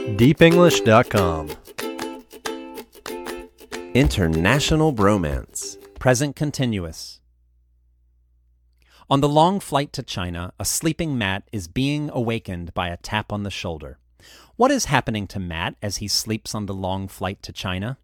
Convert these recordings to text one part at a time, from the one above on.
deepenglish.com. International bromance. Present continuous. On the long flight to China, a sleeping Matt is being awakened by a tap on the shoulder. What is happening to Matt as he sleeps on the long flight to China?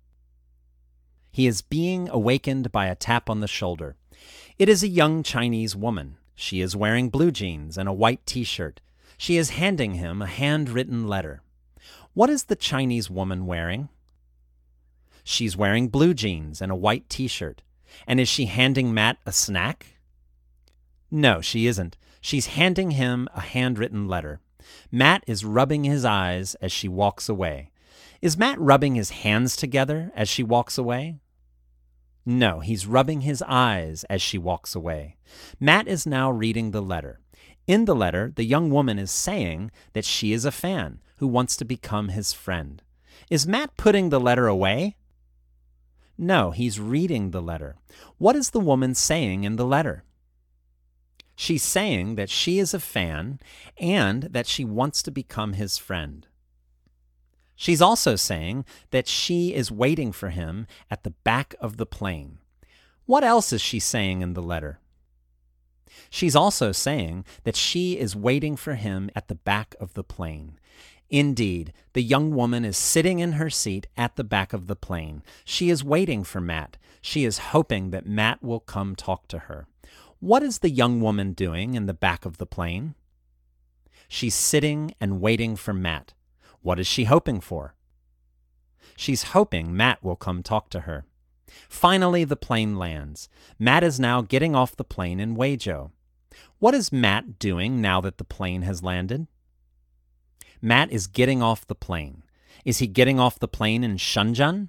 He is being awakened by a tap on the shoulder. It is a young Chinese woman. She is wearing blue jeans and a white t-shirt. She is handing him a handwritten letter. What is the Chinese woman wearing? She's wearing blue jeans and a white t-shirt. And is she handing Matt a snack? No, she isn't. She's handing him a handwritten letter. Matt is rubbing his eyes as she walks away. Is Matt rubbing his hands together as she walks away? No, he's rubbing his eyes as she walks away. Matt is now reading the letter. In the letter, the young woman is saying that she is a fan who wants to become his friend. Is Matt putting the letter away? No, he's reading the letter. What is the woman saying in the letter? She's saying that she is a fan and that she wants to become his friend. She's also saying that she is waiting for him at the back of the plane. What else is she saying in the letter? She's also saying that she is waiting for him at the back of the plane. Indeed, the young woman is sitting in her seat at the back of the plane. She is waiting for Matt. She is hoping that Matt will come talk to her. What is the young woman doing in the back of the plane? She's sitting and waiting for Matt. What is she hoping for? She's hoping Matt will come talk to her. Finally, the plane lands. Matt is now getting off the plane in Huizhou. What is Matt doing now that the plane has landed? Matt is getting off the plane. Is he getting off the plane in Shenzhen?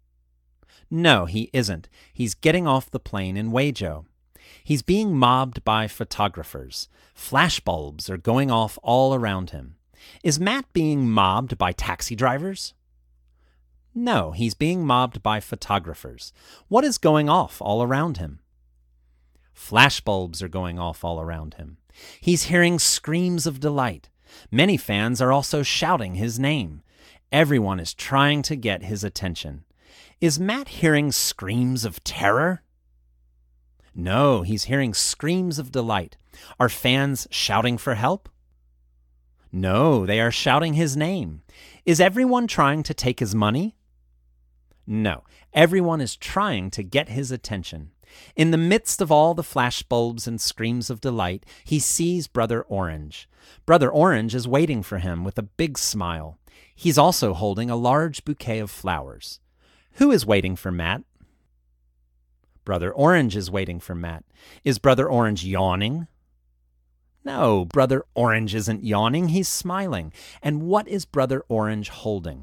No, he isn't. He's getting off the plane in Huizhou. He's being mobbed by photographers. Flashbulbs are going off all around him. Is Matt being mobbed by taxi drivers? No, he's being mobbed by photographers. What is going off all around him? Flashbulbs are going off all around him. He's hearing screams of delight. Many fans are also shouting his name. Everyone is trying to get his attention. Is Matt hearing screams of terror? No, he's hearing screams of delight. Are fans shouting for help? No, they are shouting his name. Is everyone trying to take his money? No, everyone is trying to get his attention. In the midst of all the flashbulbs and screams of delight, he sees Brother Orange. Brother Orange is waiting for him with a big smile. He's also holding a large bouquet of flowers. Who is waiting for Matt? Brother Orange is waiting for Matt. Is Brother Orange yawning? No, Brother Orange isn't yawning. He's smiling. And what is Brother Orange holding?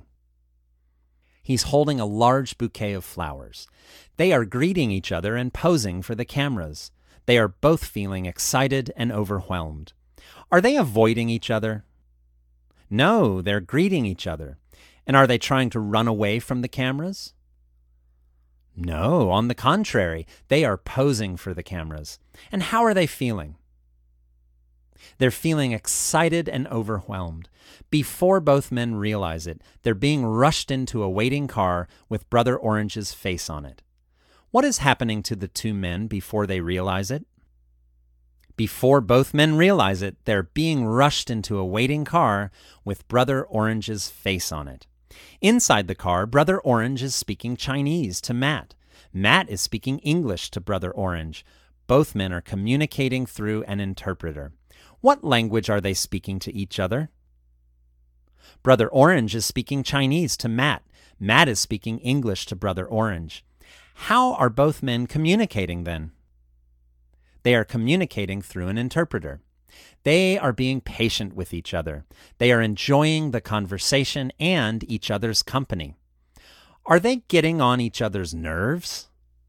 He's holding a large bouquet of flowers. They are greeting each other and posing for the cameras. They are both feeling excited and overwhelmed. Are they avoiding each other? No, they're greeting each other. And are they trying to run away from the cameras? No, on the contrary, they are posing for the cameras. And how are they feeling? They're feeling excited and overwhelmed. Before both men realize it, they're being rushed into a waiting car with Brother Orange's face on it. What is happening to the two men before they realize it? Before both men realize it, they're being rushed into a waiting car with Brother Orange's face on it. Inside the car, Brother Orange is speaking Chinese to Matt. Matt is speaking English to Brother Orange. Both men are communicating through an interpreter. What language are they speaking to each other? Brother Orange is speaking Chinese to Matt. Matt is speaking English to Brother Orange. How are both men communicating then? They are communicating through an interpreter. They are being patient with each other. They are enjoying the conversation and each other's company. Are they getting on each other's nerves?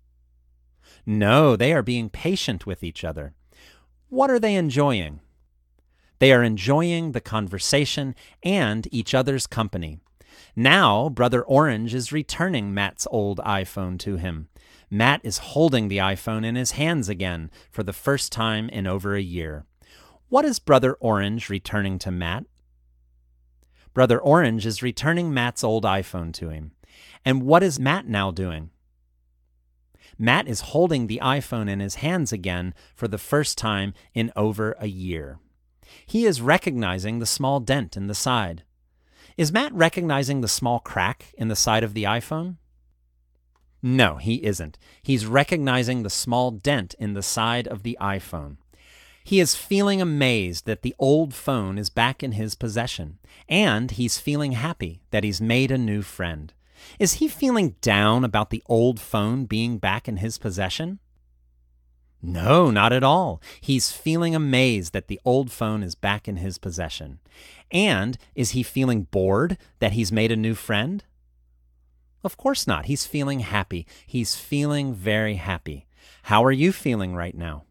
No, they are being patient with each other. What are they enjoying? They are enjoying the conversation and each other's company. Now, Brother Orange is returning Matt's old iPhone to him. Matt is holding the iPhone in his hands again for the first time in over a year. What is Brother Orange returning to Matt? Brother Orange is returning Matt's old iPhone to him. And what is Matt now doing? Matt is holding the iPhone in his hands again for the first time in over a year. He is recognizing the small dent in the side. Is Matt recognizing the small crack in the side of the iPhone? No, he isn't. He's recognizing the small dent in the side of the iPhone. He is feeling amazed that the old phone is back in his possession, and he's feeling happy that he's made a new friend. Is he feeling down about the old phone being back in his possession? No, not at all. He's feeling amazed that the old phone is back in his possession. And is he feeling bored that he's made a new friend? Of course not. He's feeling happy. He's feeling very happy. How are you feeling right now?